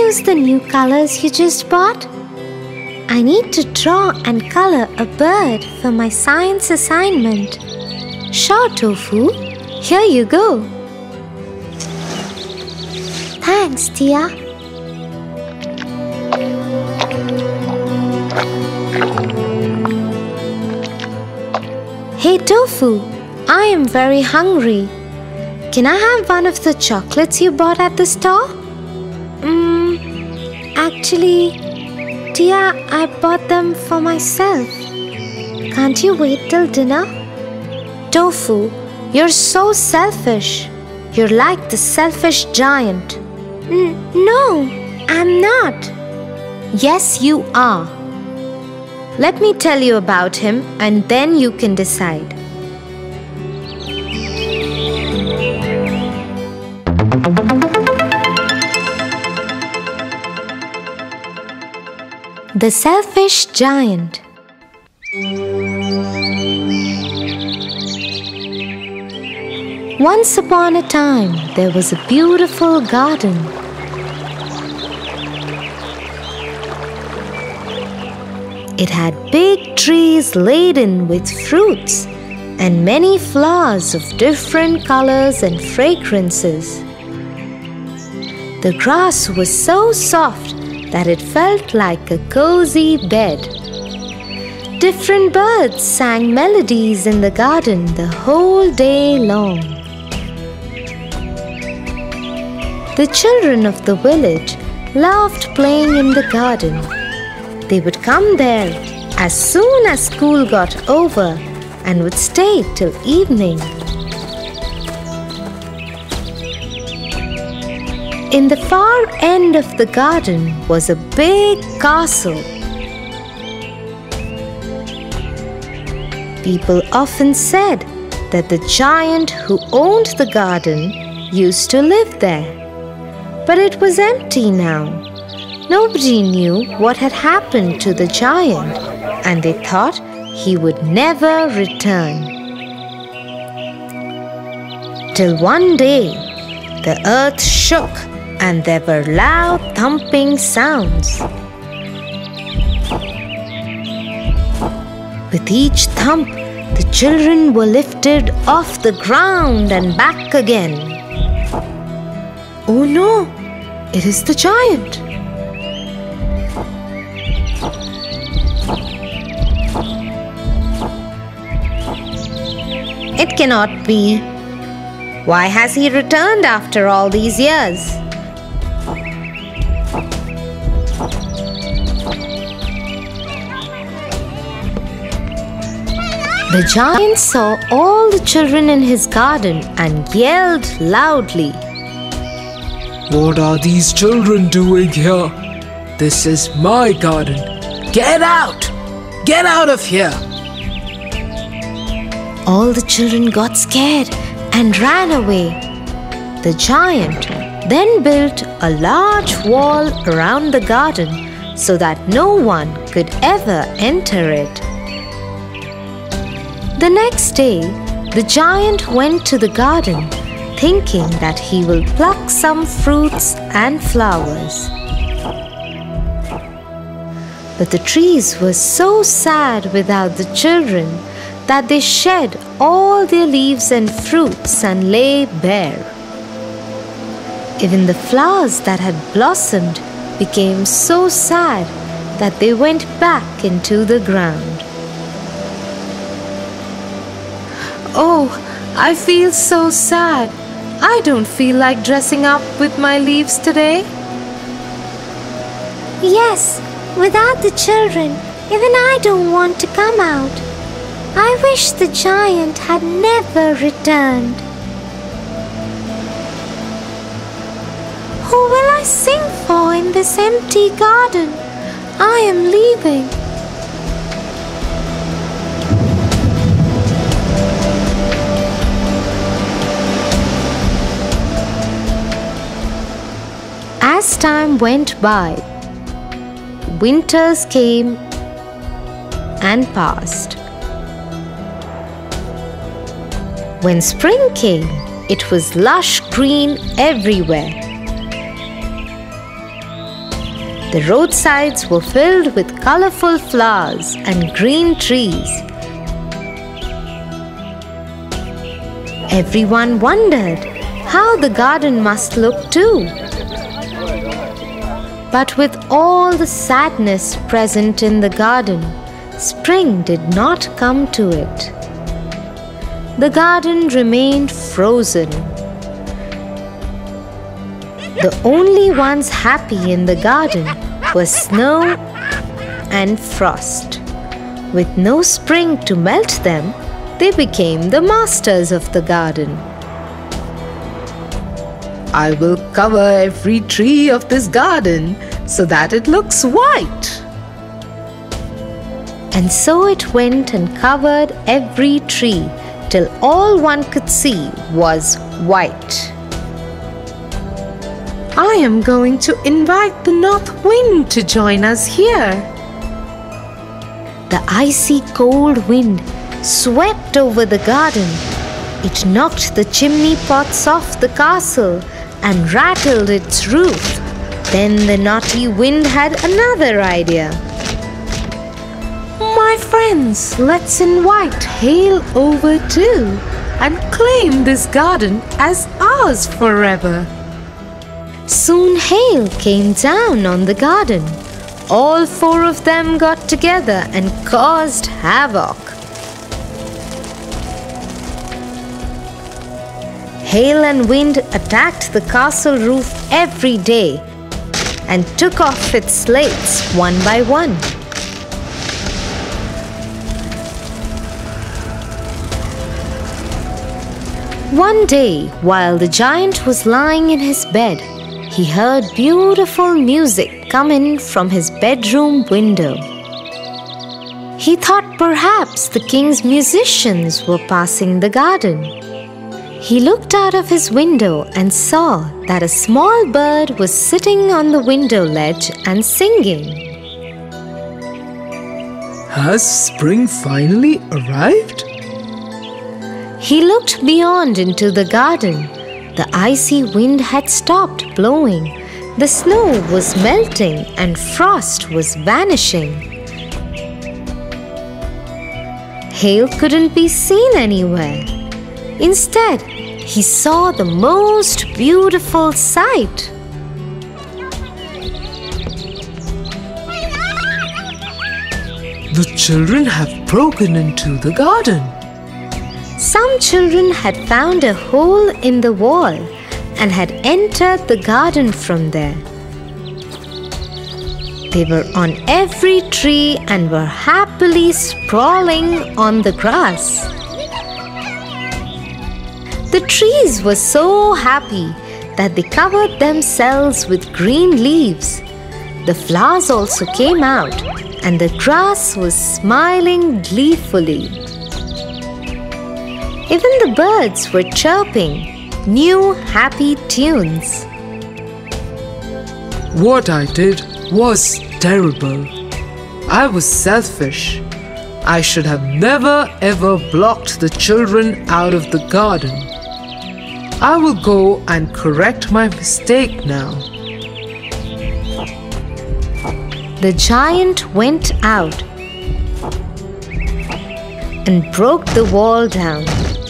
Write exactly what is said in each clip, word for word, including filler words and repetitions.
use the new colors you just bought? I need to draw and color a bird for my science assignment. Sure, Tofu. Here you go. Thanks, Tia. Hey, Tofu. I am very hungry. Can I have one of the chocolates you bought at the store? Mm, actually, Tia, I bought them for myself. Can't you wait till dinner? Tofu, you're so selfish. You're like the selfish giant. N- no, I'm not. Yes, you are. Let me tell you about him and then you can decide. The Selfish Giant. Once upon a time, there was a beautiful garden. It had big trees laden with fruits and many flowers of different colors and fragrances. The grass was so soft that it felt like a cozy bed. Different birds sang melodies in the garden the whole day long. The children of the village loved playing in the garden. They would come there as soon as school got over and would stay till evening. In the far end of the garden was a big castle. People often said that the giant who owned the garden used to live there. But it was empty now. Nobody knew what had happened to the giant, and they thought he would never return. Till one day, the earth shook and there were loud thumping sounds. With each thump, the children were lifted off the ground and back again. Oh no! It is the giant! It cannot be. Why has he returned after all these years? The giant saw all the children in his garden and yelled loudly. What are these children doing here? This is my garden. Get out! Get out of here! All the children got scared and ran away. The giant then built a large wall around the garden so that no one could ever enter it. The next day, the giant went to the garden, thinking that he will pluck some fruits and flowers. But the trees were so sad without the children that they shed all their leaves and fruits and lay bare. Even the flowers that had blossomed became so sad that they went back into the ground. Oh, I feel so sad. I don't feel like dressing up with my leaves today. Yes, without the children, even I don't want to come out. I wish the giant had never returned. Who will I sing for in this empty garden? I am leaving. As time went by, winters came and passed. When spring came, it was lush green everywhere. The roadsides were filled with colorful flowers and green trees. Everyone wondered how the garden must look too. But with all the sadness present in the garden, spring did not come to it. The garden remained frozen. The only ones happy in the garden were snow and frost. With no spring to melt them, they became the masters of the garden. I will cover every tree of this garden so that it looks white. And so it went and covered every tree till all one could see was white. I am going to invite the north wind to join us here. The icy cold wind swept over the garden. It knocked the chimney pots off the castle and rattled its roof. Then the naughty wind had another idea. My friends, let's invite hail over too and claim this garden as ours forever. Soon hail came down on the garden. All four of them got together and caused havoc. Hail and wind attacked the castle roof every day and took off its slates one by one. One day, while the giant was lying in his bed, he heard beautiful music come in from his bedroom window. He thought perhaps the king's musicians were passing the garden. He looked out of his window and saw that a small bird was sitting on the window ledge and singing. Has spring finally arrived? He looked beyond into the garden. The icy wind had stopped blowing. The snow was melting and frost was vanishing. Hail couldn't be seen anywhere. Instead, he saw the most beautiful sight. The children have broken into the garden. Some children had found a hole in the wall and had entered the garden from there. They were on every tree and were happily sprawling on the grass. The trees were so happy that they covered themselves with green leaves. The flowers also came out, and the grass was smiling gleefully. Even the birds were chirping new happy tunes. What I did was terrible. I was selfish. I should have never ever blocked the children out of the garden. I will go and correct my mistake now. The giant went out and broke the wall down.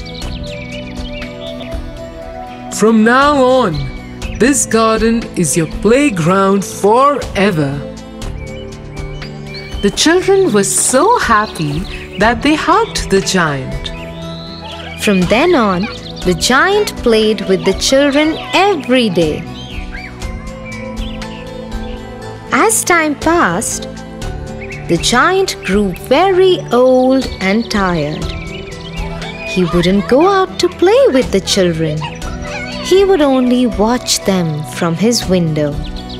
From now on, this garden is your playground forever. The children were so happy that they hugged the giant. From then on, the giant played with the children every day. As time passed, the giant grew very old and tired. He wouldn't go out to play with the children. He would only watch them from his window.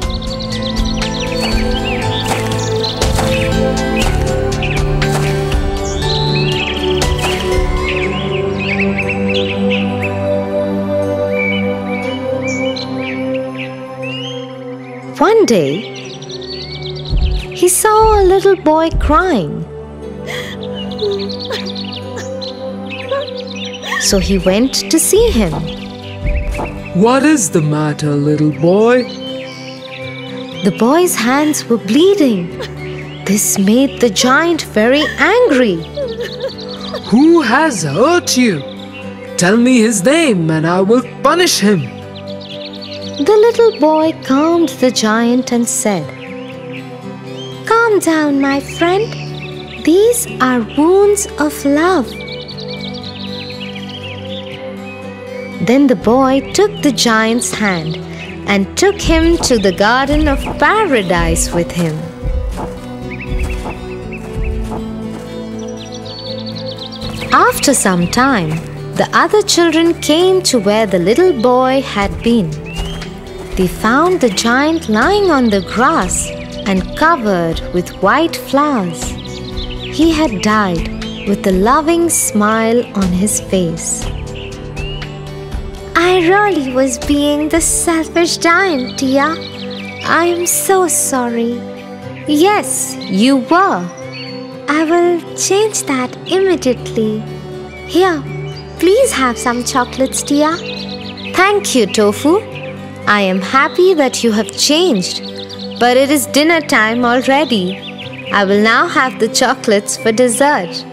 One day, he saw a little boy crying. So he went to see him. What is the matter, little boy? The boy's hands were bleeding. This made the giant very angry. Who has hurt you? Tell me his name and I will punish him. The little boy calmed the giant and said, "Calm down, my friend. These are wounds of love." Then the boy took the giant's hand and took him to the Garden of Paradise with him. After some time, the other children came to where the little boy had been. They found the giant lying on the grass and covered with white flowers. He had died with a loving smile on his face. "I really was being the selfish giant, Tia. I am so sorry." "Yes, you were." "I will change that immediately. Here, please have some chocolates, Tia." "Thank you, Tofu. I am happy that you have changed, but it is dinner time already. I will now have the chocolates for dessert."